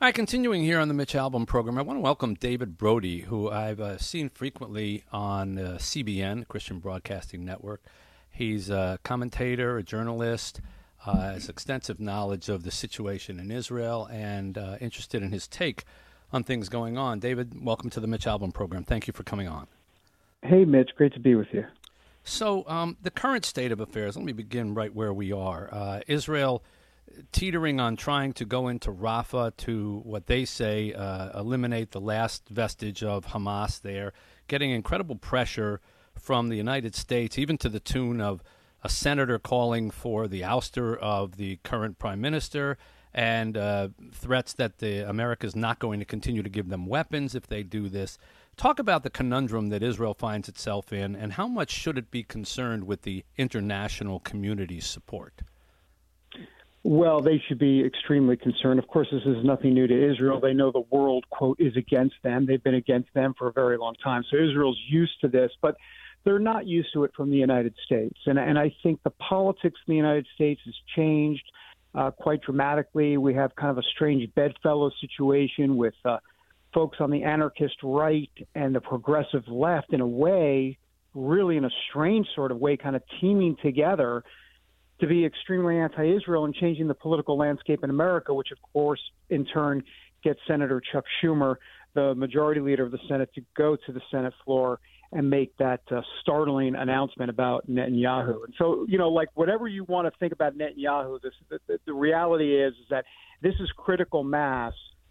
All right, continuing here on the Mitch Albom program, I want to welcome David Brody, who I've seen frequently on CBN, Christian Broadcasting Network. He's a commentator, a journalist, has extensive knowledge of the situation in Israel, and interested in his take on things going on. David, welcome to the Mitch Albom program. Thank you for coming on. Hey, Mitch. Great to be with you. So the current state of affairs, let me begin right where we are. Israel teetering on trying to go into Rafah to, what they say, eliminate the last vestige of Hamas there, getting incredible pressure from the United States, even to the tune of a senator calling for the ouster of the current prime minister, and threats that America is not going to continue to give them weapons if they do this. Talk about the conundrum that Israel finds itself in, and how much should it be concerned with the international community's support? Well, they should be extremely concerned. Of course, this is nothing new to Israel. They know the world, quote, is against them. They've been against them for a very long time. So Israel's used to this, but they're not used to it from the United States. And I think the politics in the United States has changed quite dramatically. We have kind of a strange bedfellow situation with folks on the anarchist right and the progressive left, in a way, really in a strange sort of way, kind of teaming together to be extremely anti-Israel and changing the political landscape in America, which, of course, in turn gets Senator Chuck Schumer, the majority leader of the Senate, to go to the Senate floor and make that startling announcement about Netanyahu. And so, like whatever you want to think about Netanyahu, the reality is that this is critical mass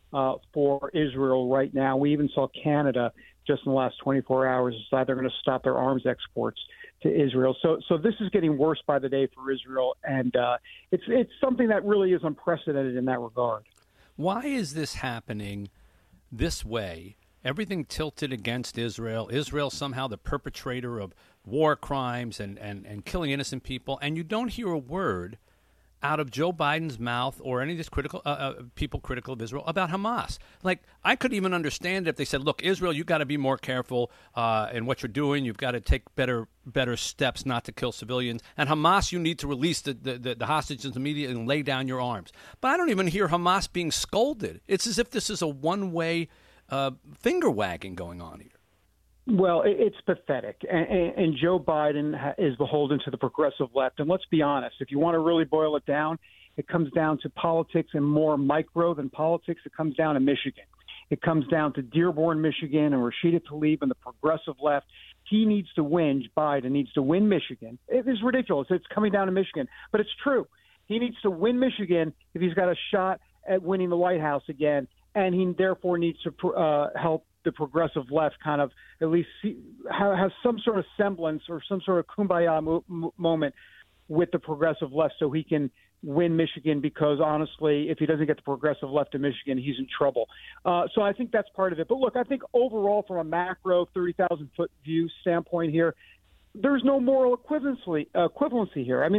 for Israel right now. We even saw Canada just in the last 24 hours decide they're going to stop their arms exports to Israel. So this is getting worse by the day for Israel, and it's something that really is unprecedented in that regard. Why is this happening this way? Everything tilted against Israel. Israel somehow the perpetrator of war crimes and killing innocent people, and you don't hear a word out of Joe Biden's mouth or any of these people critical of Israel about Hamas. Like, I could even understand if they said, look, Israel, you got to be more careful in what you're doing. You've got to take better steps not to kill civilians. And Hamas, you need to release the hostages immediately and lay down your arms. But I don't even hear Hamas being scolded. It's as if this is a one-way finger wagging going on here. Well, it's pathetic. And Joe Biden is beholden to the progressive left. And let's be honest, if you want to really boil it down, it comes down to politics, and more micro than politics. It comes down to Michigan. It comes down to Dearborn, Michigan, and Rashida Tlaib and the progressive left. He needs to win. Biden needs to win Michigan. It is ridiculous. It's coming down to Michigan. But it's true. He needs to win Michigan if he's got a shot at winning the White House again. And he therefore needs to help the progressive left kind of at least have some sort of semblance or some sort of kumbaya moment with the progressive left so he can win Michigan, because honestly, if he doesn't get the progressive left in Michigan, he's in trouble. So I think that's part of it. But look, I think overall from a macro 30,000-foot view standpoint here, there's no moral equivalency here. I mean,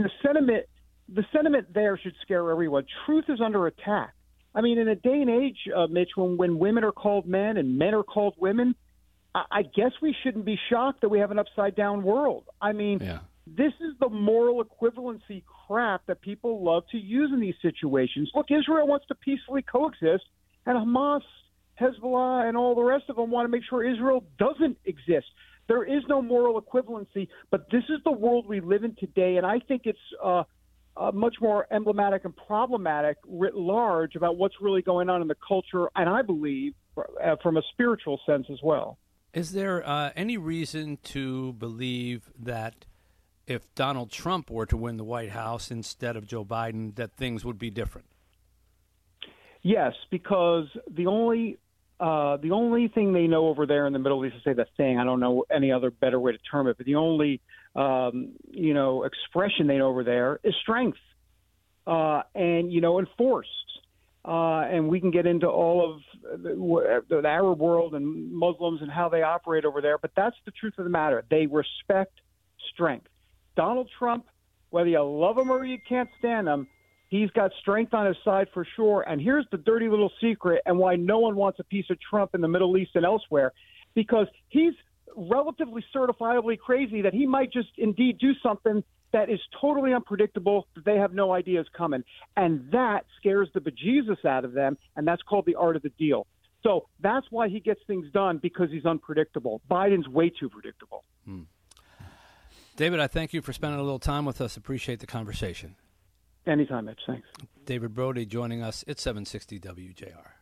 the sentiment there should scare everyone. Truth is under attack. I mean, in a day and age, Mitch, when women are called men and men are called women, I guess we shouldn't be shocked that we have an upside-down world. I mean, This is the moral equivalency crap that people love to use in these situations. Look, Israel wants to peacefully coexist, and Hamas, Hezbollah, and all the rest of them want to make sure Israel doesn't exist. There is no moral equivalency, but this is the world we live in today, and I think it's much more emblematic and problematic writ large about what's really going on in the culture, and I believe from a spiritual sense as well. Is there any reason to believe that if Donald Trump were to win the White House instead of Joe Biden, that things would be different? Yes, because the only thing they know over there in the Middle East, to say the thing, I don't know any other better way to term it, but the only expression they know over there is strength and enforced. And we can get into all of the Arab world and Muslims and how they operate over there, but that's the truth of the matter. They respect strength. Donald Trump, whether you love him or you can't stand him, he's got strength on his side for sure. And here's the dirty little secret and why no one wants a piece of Trump in the Middle East and elsewhere, because he's relatively certifiably crazy that he might just indeed do something that is totally unpredictable, that they have no idea is coming. And that scares the bejesus out of them, and that's called the art of the deal. So that's why he gets things done, because he's unpredictable. Biden's way too predictable. David, I thank you for spending a little time with us. Appreciate the conversation. Anytime, Mitch. Thanks. David Brody joining us at 760 WJR.